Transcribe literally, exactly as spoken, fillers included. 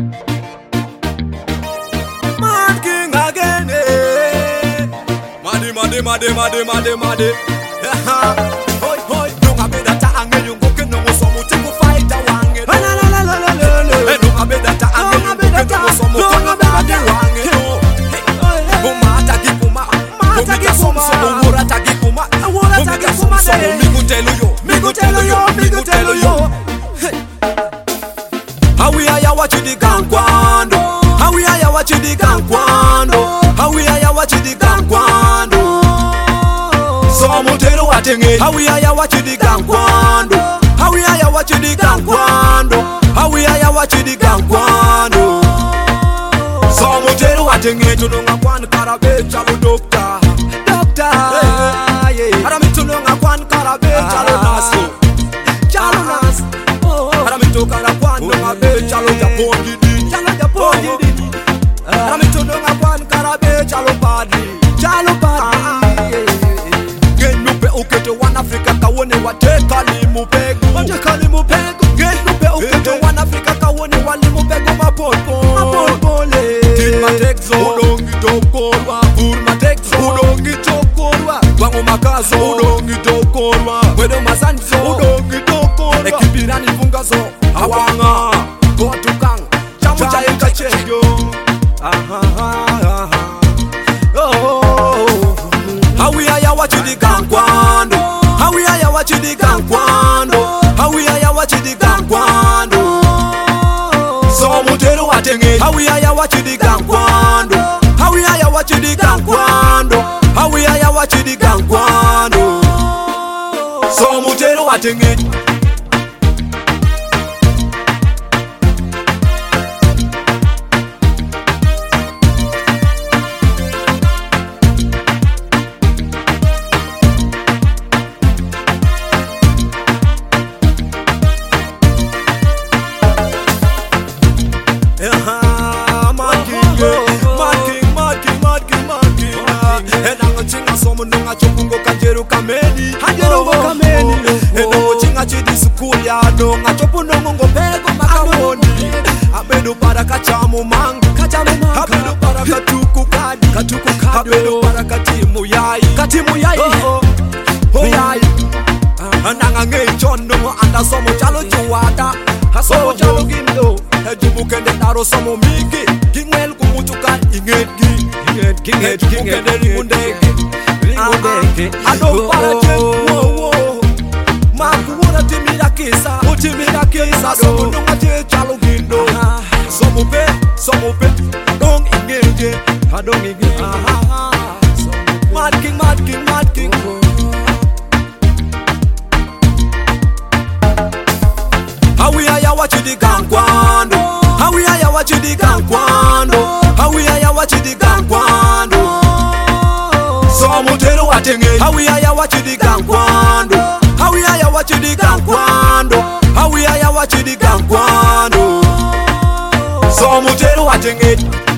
Mad King again, eh. Madi, madi, madi, madi, madi, madi. Hoi, hoi. Nunga beda ta ange yungu keno musomu tiku fight awange. La la la la la la la. Nunga beda ta ange yungu keno musomu keno badi wange. Buma tagi kuma, bumi kasum somu wura tagi kuma, bumi kasum somu migu telu yo, migu telu yo, migu telu yo. Hawi aya wachidi gankwando, hawi aya wachidi gankwando, hawi aya wachidi gankwando. Somu telu watenge, hawi aya wachidi gankwando, hawi aya wachidi gankwando, hawi aya wachidi gankwando. Somu telu watenge, tununga kwan karabe chalo doctor, doctor. Arami tununga kwan karabe chalo naso, chalo naso. Arami tununga kwan karabe chalo Japon didi, chalo Japon didi. Arami tununga kwan karabe chalo padi, chalo padi. Genupe uketo wan Afrika kawone wateka limu pego, wateka limu pego. Genupe uketo wan Afrika kawone walimu pego mapolpo, mapolpo le. Matekzo udongi tokorwa, pur matekzo udongi tokorwa, wangu makazo udongi tokorwa, wedo masanzo udongi tokorwa, ekibirani fungazo awanga kotukang chamu chayo kacheyo. Aha aha oh. Hawi aya wachidi gankwando, hawi aya wachidi gankwando, hawi aya wachidi gankwando. Somu telu watenge, hawi aya wachidi gankwando, hawi aya wachidi gankwando, hawi aya wachidi gankwando. Somu telu watenge. Nunga chopungo kanjeru kameni, kanjeru kameni. Eno chinga chidi sukuli ado, ngachopuno ngongo pego makamoni. Abedu para kachamu mangu, kachamu mangu. Abedu para katuku kadi, katuku kadi. Abedu para katimu yai, katimu yai. Oh oh yai. Ananga ngei chondo, anda somo chalo chuwata, hasomo chalo gindo. Hejubu kende naro somo miki, kingel kumutuka ingeti, ingeti, ingeti, ingeti rimundeki. Ado para che, wo wo. Maku wona timira kisa, utimira kisa. Somo nunga che chalo gindo. Somo pe, somo pe. Adong ingeti, adong ingeti. Mad King, Mad King, Mad King. Hawi aya wachidi gankwando, hawi aya wachidi gankwando, hawi aya wachidi gankwando. Somu telu watenge, hawi aya wachidi gankwando, hawi aya wachidi gankwando, hawi aya wachidi gankwando. Somu telu watenge.